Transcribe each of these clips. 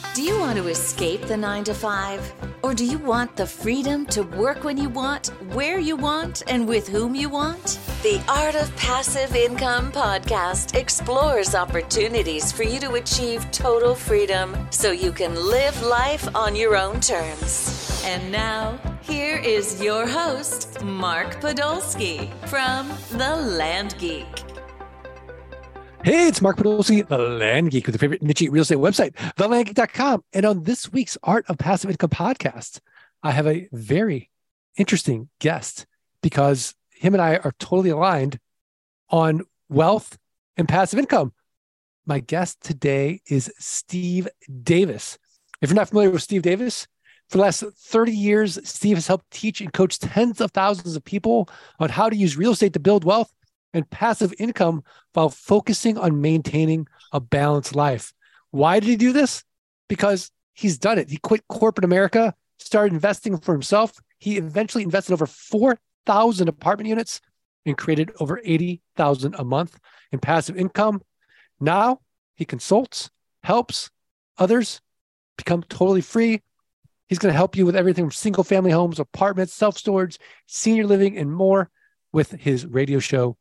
Do you want to escape the 9 to 5? Or do you want the freedom to work when you want, where you want, and with whom you want? The Art of Passive Income podcast explores opportunities for you to achieve total freedom so you can live life on your own terms. And now, here is your host, Mark Podolsky from The Land Geek. Hey, it's Mark Podolsky, the Land Geek, with your favorite niche real estate website, thelandgeek.com. And on this week's Art of Passive Income podcast, I have a very interesting guest because him and I are totally aligned on wealth and passive income. My guest today is Steve Davis. If you're not familiar with Steve Davis, for the last 30 years, Steve has helped teach and coach tens of thousands of people on how to use real estate to build wealth and passive income while focusing on maintaining a balanced life. Why did he do this? Because he's done it. He quit corporate America, started investing for himself. He eventually invested over 4,000 apartment units and created over $80,000 a month in passive income. Now he consults, helps others become totally free. He's going to help you with everything from single family homes, apartments, self-storage, senior living, and more with his radio show,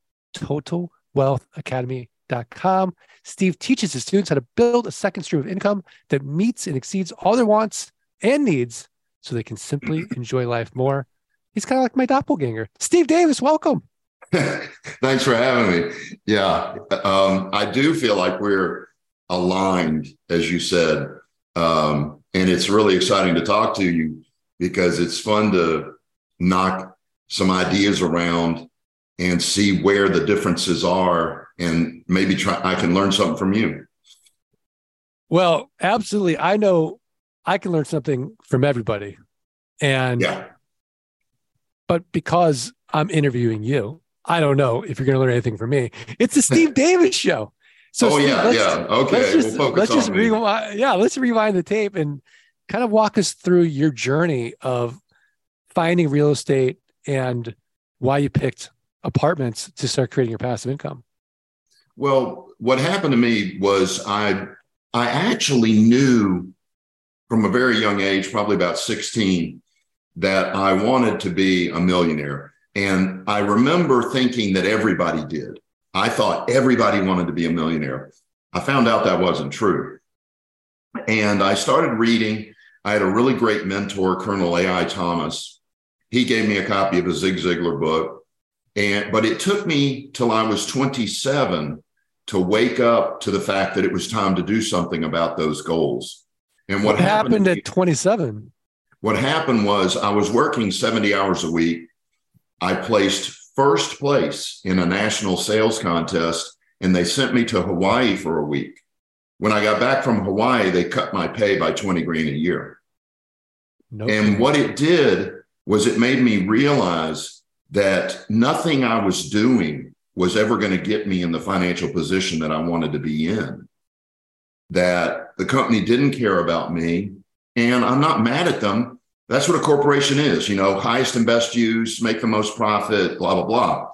TotalWealthAcademy.com. Steve teaches his students how to build a second stream of income that meets and exceeds all their wants and needs so they can simply enjoy life more. He's kind of like my doppelganger. Steve Davis, welcome. Thanks for having me. Yeah, I do feel like we're aligned, as you said. And it's really exciting to talk to you because it's fun to knock some ideas around and see where the differences are, and maybe I can learn something from you. Well, absolutely. I know I can learn something from everybody. And but because I'm interviewing you, I don't know if you're going to learn anything from me. It's the Steve Davis show. So Steve, Okay. Let's rewind the tape and kind of walk us through your journey of finding real estate and why you picked apartments to start creating your passive income. Well, what happened to me was I actually knew from a very young age, probably about 16, that I wanted to be a millionaire. And I remember thinking that everybody did. I thought everybody wanted to be a millionaire. I found out that wasn't true. And I started reading. I had a really great mentor, Colonel A.I. Thomas. He gave me a copy of a Zig Ziglar book. But it took me till I was 27 to wake up to the fact that it was time to do something about those goals. And what happened at 27? What happened was I was working 70 hours a week. I placed first place in a national sales contest, and they sent me to Hawaii for a week. When I got back from Hawaii, they cut my pay by 20 grand a year. And what it did was it made me realize that nothing I was doing was ever going to get me in the financial position that I wanted to be in, that the company didn't care about me, and I'm not mad at them. That's what a corporation is, highest and best use, make the most profit, blah, blah, blah.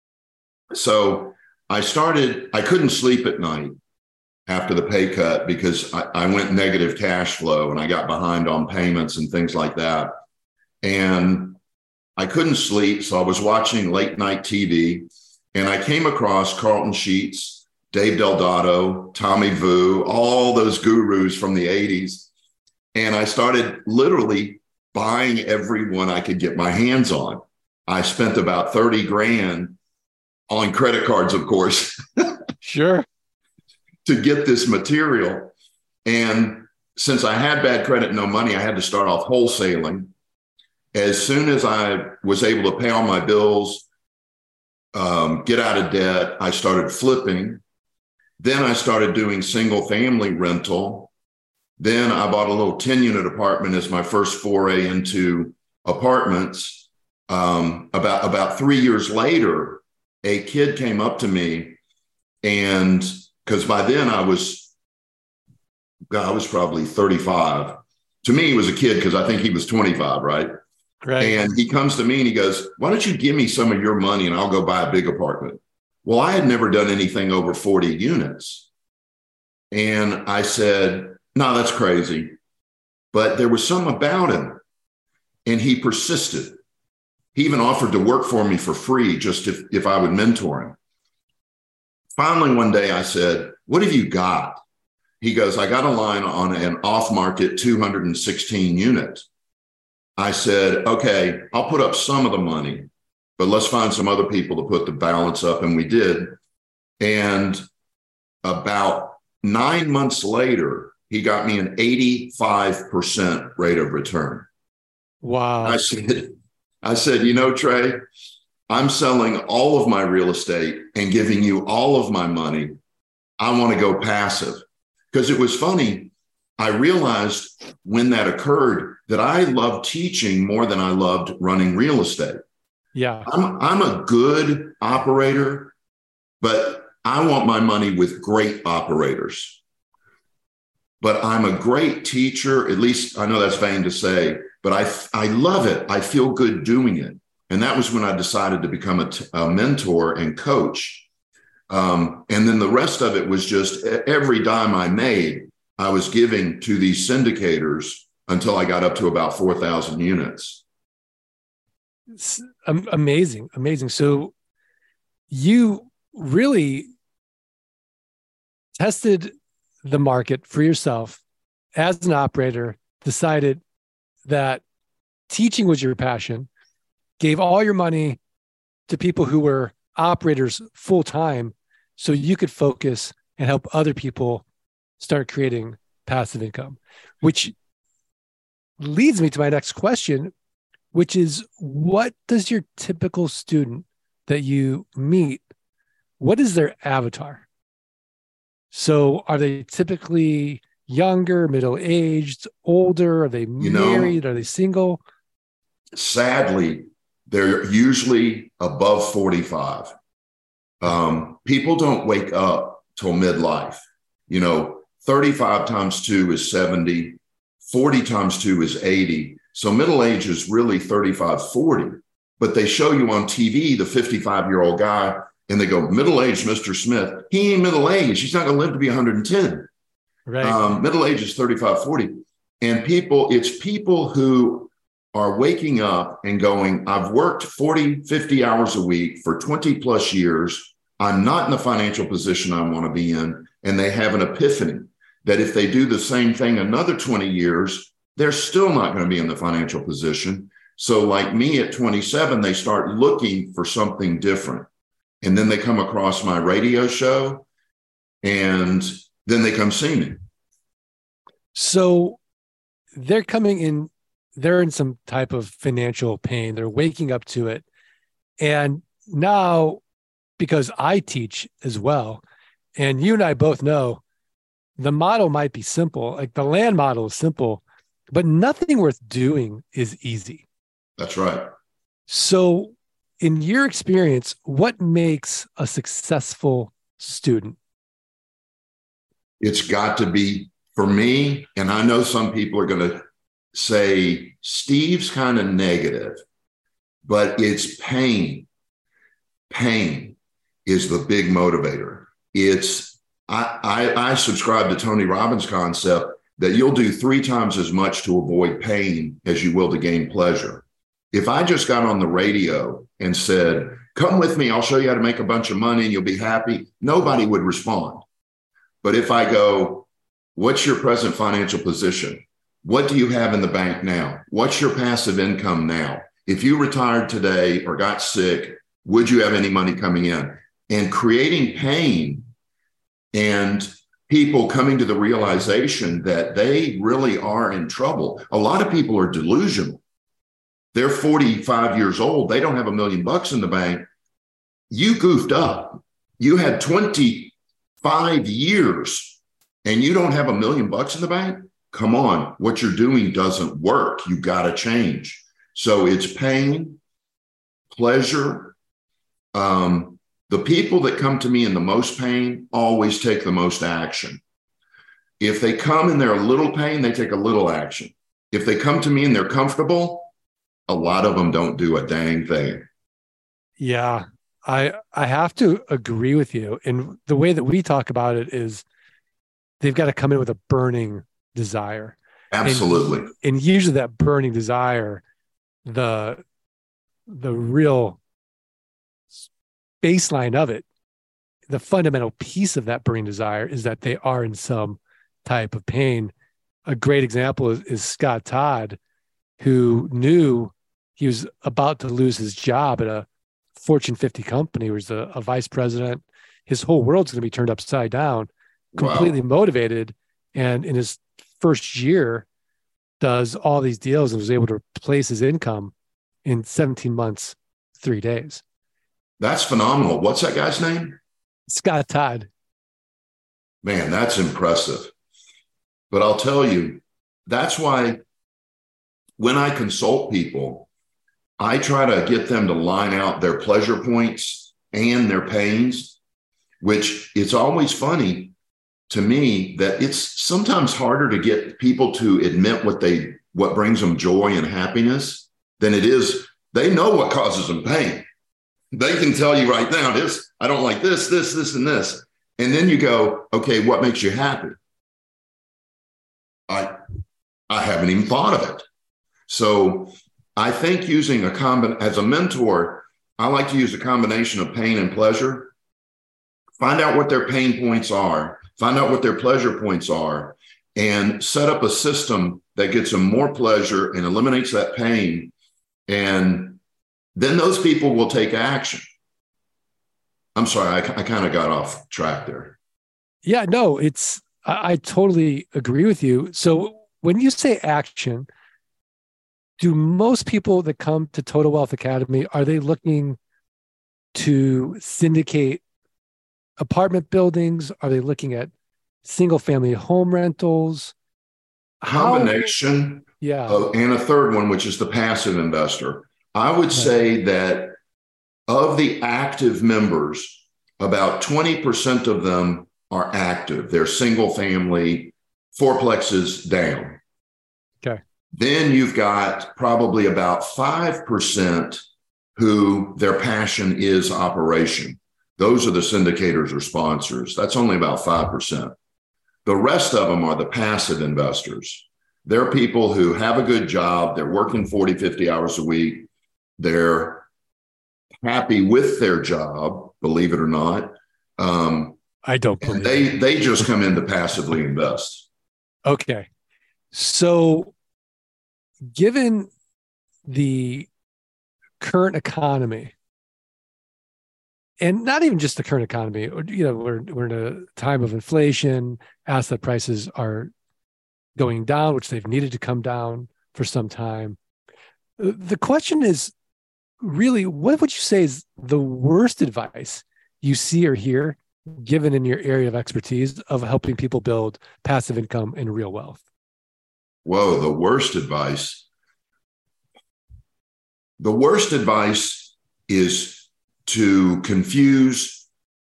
So I couldn't sleep at night after the pay cut because I went negative cash flow and I got behind on payments and things like that. And I couldn't sleep, so I was watching late night TV, and I came across Carlton Sheets, Dave Delgado, Tommy Vu, all those gurus from the 80s. And I started literally buying everyone I could get my hands on. I spent about 30 grand on credit cards, of course. Sure. To get this material. And since I had bad credit, no money, I had to start off wholesaling. As soon as I was able to pay all my bills, get out of debt, I started flipping. Then I started doing single family rental. Then I bought a little 10-unit apartment as my first foray into apartments. About 3 years later, a kid came up to me, and because by then I was probably 35. To me, he was a kid because I think he was 25, right? Right. And he comes to me and he goes, why don't you give me some of your money and I'll go buy a big apartment? Well, I had never done anything over 40 units. And I said, No, that's crazy. But there was something about him, and he persisted. He even offered to work for me for free just if I would mentor him. Finally, one day I said, "What have you got?" He goes, "I got a line on an off-market 216 unit." I said, "Okay, I'll put up some of the money, but let's find some other people to put the balance up." And we did. And about 9 months later, he got me an 85% rate of return. Wow. I said, "You know, Trey, I'm selling all of my real estate and giving you all of my money. I want to go passive." Because it was funny. I realized when that occurred that I loved teaching more than I loved running real estate. Yeah. I'm a good operator, but I want my money with great operators. But I'm a great teacher. At least I know that's vain to say, but I love it. I feel good doing it. And that was when I decided to become a mentor and coach. And then the rest of it was just every dime I made, I was giving to these syndicators until I got up to about 4,000 units. It's amazing. Amazing. So you really tested the market for yourself as an operator, decided that teaching was your passion, gave all your money to people who were operators full time so you could focus and help other people start creating passive income, which leads me to my next question, which is, what does your typical student that you meet, what is their avatar? So are they typically younger, middle-aged, older? Are they married? Are they single? Sadly, they're usually above 45. People don't wake up till midlife. 35 times 2 is 70. 40 times 2 is 80. So middle age is really 35, 40. But they show you on TV the 55-year-old guy, and they go, "Middle-aged Mr. Smith." He ain't middle-aged. He's not going to live to be 110. Right. Middle age is 35, 40. And it's people who are waking up and going, "I've worked 40, 50 hours a week for 20 plus years. I'm not in the financial position I want to be in." And they have an epiphany that if they do the same thing another 20 years, they're still not going to be in the financial position. So like me at 27, they start looking for something different. And then they come across my radio show, and then they come see me. So they're coming in, they're in some type of financial pain. They're waking up to it. And now, because I teach as well, and you and I both know the model might be simple, like the land model is simple, but nothing worth doing is easy. That's right. So in your experience, what makes a successful student? It's got to be, for me, and I know some people are going to say, "Steve's kind of negative," but it's pain. Pain is the big motivator. I subscribe to Tony Robbins' concept that you'll do 3 times as much to avoid pain as you will to gain pleasure. If I just got on the radio and said, "Come with me, I'll show you how to make a bunch of money and you'll be happy," nobody would respond. But if I go, "What's your present financial position? What do you have in the bank now? What's your passive income now? If you retired today or got sick, would you have any money coming in?" And creating pain and people coming to the realization that they really are in trouble. A lot of people are delusional. They're 45 years old. They don't have $1 million in the bank. You goofed up. You had 25 years and you don't have $1 million in the bank. Come on. What you're doing doesn't work. You got to change. So it's pain, pleasure. The people that come to me in the most pain always take the most action. If they come and they're a little pain, they take a little action. If they come to me and they're comfortable, a lot of them don't do a dang thing. Yeah, I have to agree with you. And the way that we talk about it is they've got to come in with a burning desire. Absolutely. And usually that burning desire, the real baseline of it, the fundamental piece of that burning desire is that they are in some type of pain. A great example is Scott Todd, who knew he was about to lose his job at a Fortune 50 company. He was a vice president. His whole world's going to be turned upside down, completely motivated. And in his first year, does all these deals and was able to replace his income in 17 months, 3 days. That's phenomenal. What's that guy's name? Scott Todd. Man, that's impressive. But I'll tell you, that's why when I consult people, I try to get them to line out their pleasure points and their pains, which it's always funny to me that it's sometimes harder to get people to admit what brings them joy and happiness than it is. They know what causes them pain. They can tell you right now, I don't like this, and this. And then you go, okay, what makes you happy? I haven't even thought of it. So I think using as a mentor, I like to use a combination of pain and pleasure. Find out what their pain points are, find out what their pleasure points are, and set up a system that gets them more pleasure and eliminates that pain. And then those people will take action. I'm sorry, I kind of got off track there. Yeah, no, I totally agree with you. So when you say action, do most people that come to Total Wealth Academy, are they looking to syndicate apartment buildings? Are they looking at single family home rentals? Combination. And a third one, which is the passive investor. I would say that of the active members, about 20% of them are active. They're single family, fourplexes down. Okay. Then you've got probably about 5% who their passion is operation. Those are the syndicators or sponsors. That's only about 5%. The rest of them are the passive investors. They're people who have a good job. They're working 40, 50 hours a week. They're happy with their job, believe it or not. I don't believe they just come in to passively invest. Okay. So given the current economy, and not even just the current economy, we're in a time of inflation, asset prices are going down, which they've needed to come down for some time. The question is really, what would you say is the worst advice you see or hear given in your area of expertise of helping people build passive income and real wealth? Whoa, the worst advice. The worst advice is to confuse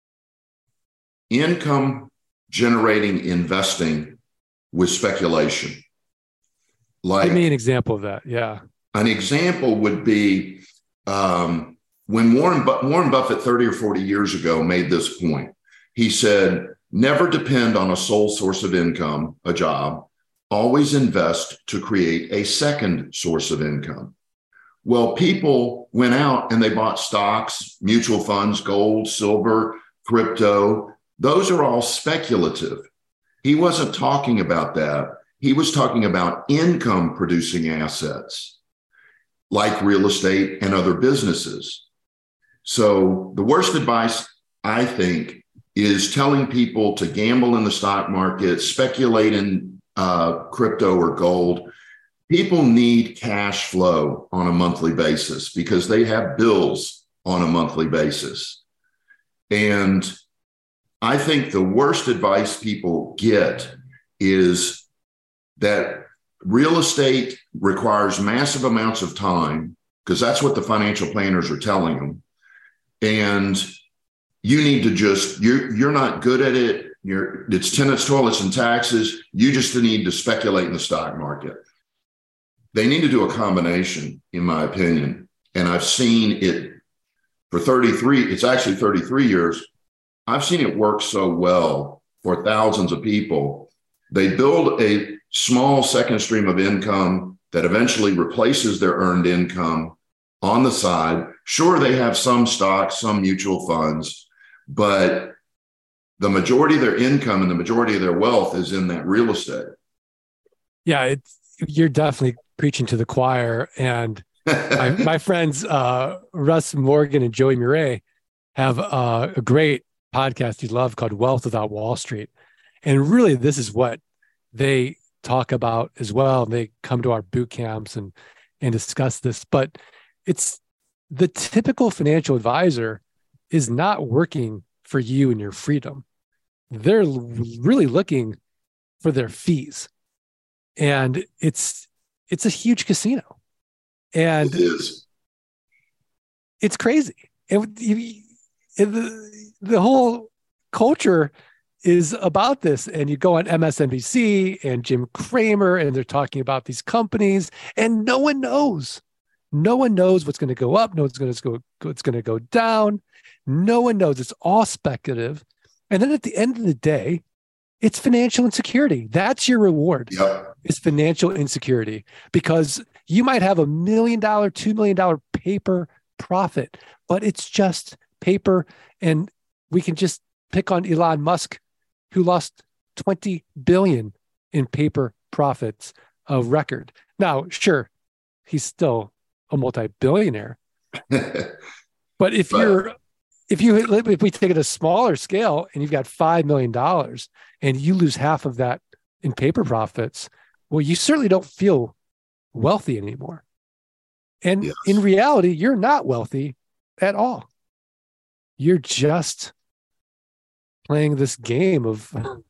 income generating investing with speculation. Give me an example of that. Yeah. An example would be when Warren Buffett 30 or 40 years ago made this point. He said, never depend on a sole source of income, a job. Always invest to create a second source of income. Well, people went out and they bought stocks, mutual funds, gold, silver, crypto. Those are all speculative. He wasn't talking about that. He was talking about income producing assets like real estate and other businesses. So the worst advice, I think, is telling people to gamble in the stock market, speculate in crypto or gold. People need cash flow on a monthly basis because they have bills on a monthly basis. And I think the worst advice people get is that real estate requires massive amounts of time, because that's what the financial planners are telling them. And you need to you're not good at it. It's tenants, toilets, and taxes. You just need to speculate in the stock market. They need to do a combination, in my opinion. And I've seen it for 33 years. I've seen it work so well for thousands of people. They build a small second stream of income that eventually replaces their earned income on the side. Sure, they have some stocks, some mutual funds, but the majority of their income and the majority of their wealth is in that real estate. Yeah, you're definitely preaching to the choir. And my friends, Russ Morgan and Joey Murray, have a great podcast you love called Wealth Without Wall Street. And really, this is what they talk about as well. They come to our boot camps and discuss this. But it's the typical financial advisor is not working for you and your freedom. They're really looking for their fees. And it's a huge casino. And it is. It's crazy. The whole culture is about this. And you go on MSNBC and Jim Cramer, and they're talking about these companies, and no one knows. No one knows what's going to go up. No one's going to go down. No one knows. It's all speculative. And then at the end of the day, it's financial insecurity. That's your reward. Yep. It's financial insecurity, because you might have $1 million, $2 million paper profit, but it's just paper. And we can just pick on Elon Musk, who lost 20 billion in paper profits of record. Now, sure, he's still a multi-billionaire. But if we take it a smaller scale and you've got $5 million and you lose half of that in paper profits, well, you certainly don't feel wealthy anymore. And yes. In reality, you're not wealthy at all. You're just playing this game of,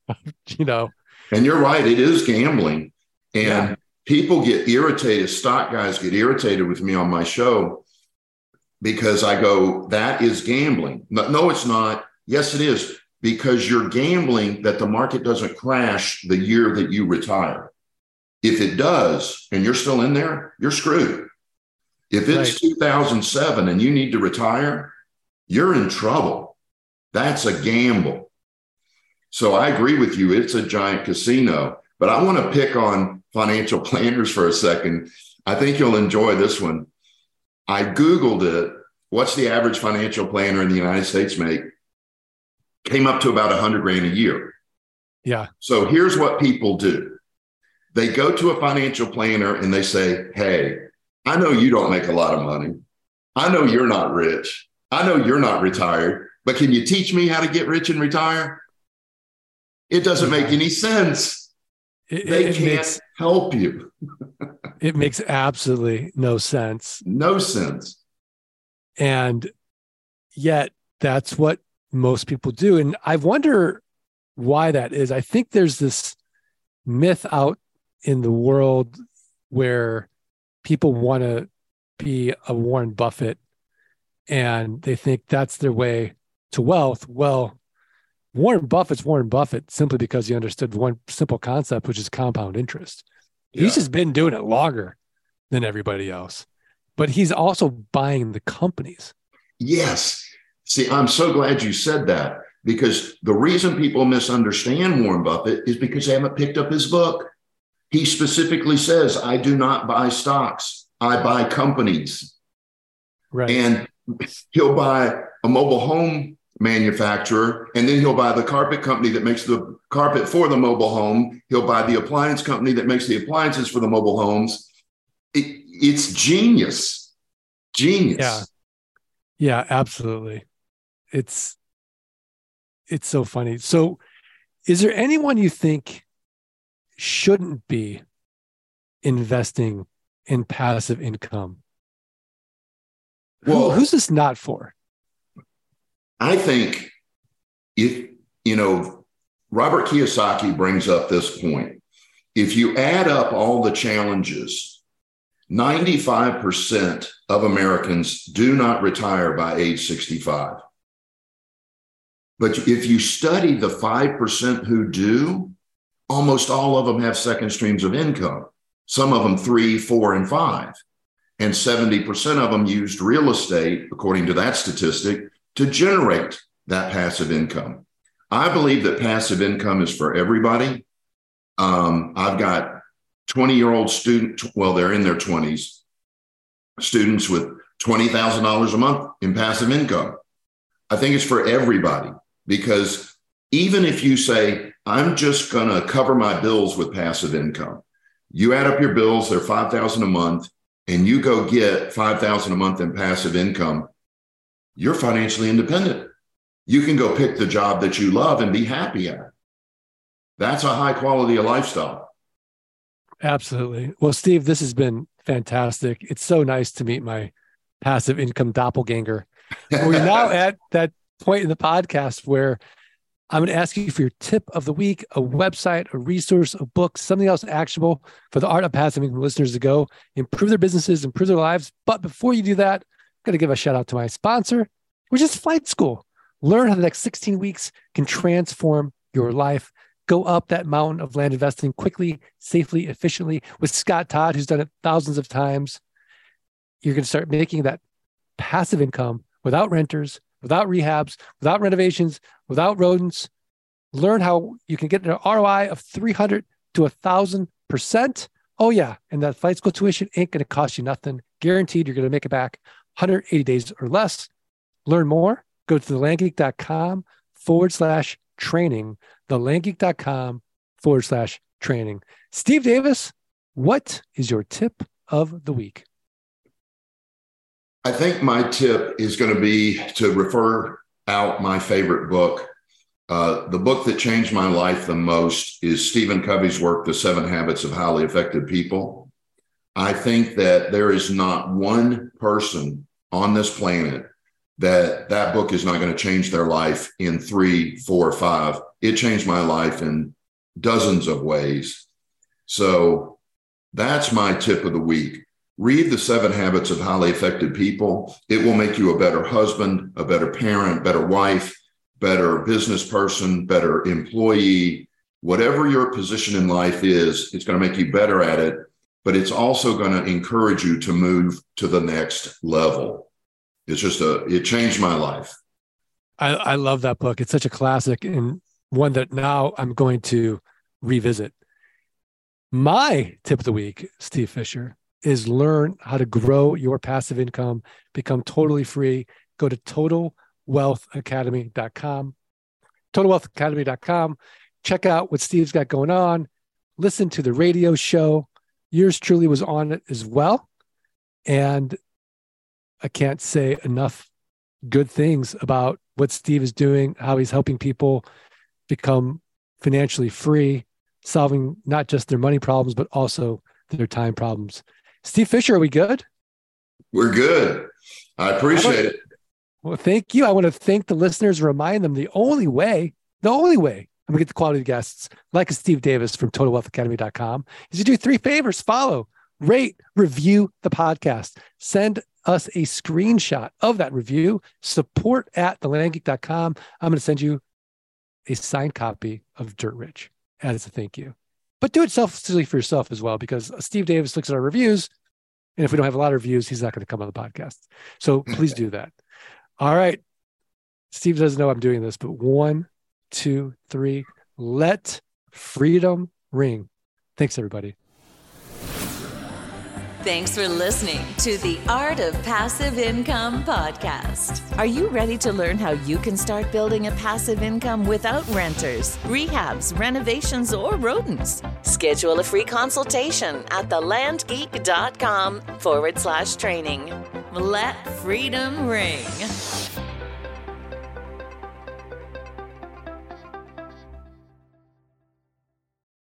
And you're right. It is gambling. And people get irritated. Stock guys get irritated with me on my show because I go, that is gambling. No, it's not. Yes, it is. Because you're gambling that the market doesn't crash the year that you retire. If it does, and you're still in there, you're screwed. If it's 2007 and you need to retire, you're in trouble. That's a gamble. So I agree with you. It's a giant casino. But I want to pick on financial planners for a second. I think you'll enjoy this one. I Googled it. What's the average financial planner in the United States make? Came up to about $100,000 a year. Yeah. So here's what people do. They go to a financial planner and they say, hey, I know you don't make a lot of money. I know you're not rich. I know you're not retired, but can you teach me how to get rich and retire? It doesn't make any sense. They can't help you. It makes absolutely no sense. No sense. And yet that's what most people do. And I wonder why that is. I think there's this myth out in the world where people want to be a Warren Buffett and they think that's their way to wealth. Well, Warren Buffett's Warren Buffett simply because he understood one simple concept, which is compound interest. Yeah. He's just been doing it longer than everybody else, but he's also buying the companies. Yes. See, I'm so glad you said that, because the reason people misunderstand Warren Buffett is because they haven't picked up his book. He specifically says, I do not buy stocks. I buy companies. Right. And he'll buy a mobile home manufacturer, and then he'll buy the carpet company that makes the carpet for the mobile home. He'll buy the appliance company that makes the appliances for the mobile homes. It's genius. Genius. Yeah, absolutely. It's so funny. So is there anyone you think shouldn't be investing in passive income? Well, who's this not for? I think Robert Kiyosaki brings up this point. If you add up all the challenges, 95% of Americans do not retire by age 65. But if you study the 5% who do, almost all of them have second streams of income. Some of them 3, 4, and 5. And 70% of them used real estate, according to that statistic, to generate that passive income. I believe that passive income is for everybody. I've got 20-year-old student, well, they're in their 20s, students with $20,000 a month in passive income. I think it's for everybody, because even if you say, I'm just going to cover my bills with passive income, you add up your bills, they're $5,000 a month, and you go get $5,000 a month in passive income, you're financially independent. You can go pick the job that you love and be happy at. That's a high quality of lifestyle. Absolutely. Well, Steve, this has been fantastic. It's so nice to meet my passive income doppelganger. We're now at that point in the podcast where I'm going to ask you for your tip of the week, a website, a resource, a book, something else actionable for the Art of Passive Income listeners to go improve their businesses, improve their lives. But before you do that, I'm going to give a shout out to my sponsor, which is Flight School. Learn how the next 16 weeks can transform your life. Go up that mountain of land investing quickly, safely, efficiently with Scott Todd, who's done it thousands of times. You're going to start making that passive income without renters, without rehabs, without renovations, without rodents. Learn how you can get an ROI of 300 to 1,000%. Oh yeah. And that Flight School tuition ain't going to cost you nothing. Guaranteed you're going to make it back 180 days or less. Learn more. Go to thelandgeek.com/training, thelandgeek.com/training. Steve Davis, what is your tip of the week? I think my tip is going to be to refer out my favorite book. The book that changed my life the most is Stephen Covey's work, The 7 Habits of Highly Effective People. I think that there is not one person on this planet that book is not going to change their life in 3, 4, 5. It changed my life in dozens of ways. So that's my tip of the week. Read The 7 Habits of Highly Effective People. It will make you a better husband, a better parent, better wife, better business person, better employee. Whatever your position in life is, it's going to make you better at it, but it's also going to encourage you to move to the next level. It changed my life. I love that book. It's such a classic and one that now I'm going to revisit. My tip of the week, Steve Fisher, is learn how to grow your passive income, become totally free. Go to TotalWealthAcademy.com. TotalWealthAcademy.com. Check out what Steve's got going on. Listen to the radio show. Yours truly was on it as well. And I can't say enough good things about what Steve is doing, how he's helping people become financially free, solving not just their money problems, but also their time problems. Steve Fisher, are we good? We're good. I appreciate it. Well, thank you. I want to thank the listeners, remind them the only way I'm going to get the quality guests like Steve Davis from TotalWealthAcademy.com is to do 3 favors. Follow, rate, review the podcast. Send us a screenshot of that review. Support at thelandgeek.com. I'm going to send you a signed copy of Dirt Rich as a thank you. But do it selfishly for yourself as well, because Steve Davis looks at our reviews, and if we don't have a lot of reviews, he's not going to come on the podcast. So please do that. All right. Steve doesn't know I'm doing this, but 1, 2, 3. Let freedom ring. Thanks, everybody. Thanks for listening to the Art of Passive Income podcast. Are you ready to learn how you can start building a passive income without renters, rehabs, renovations, or rodents? Schedule a free consultation at thelandgeek.com/training. Let freedom ring.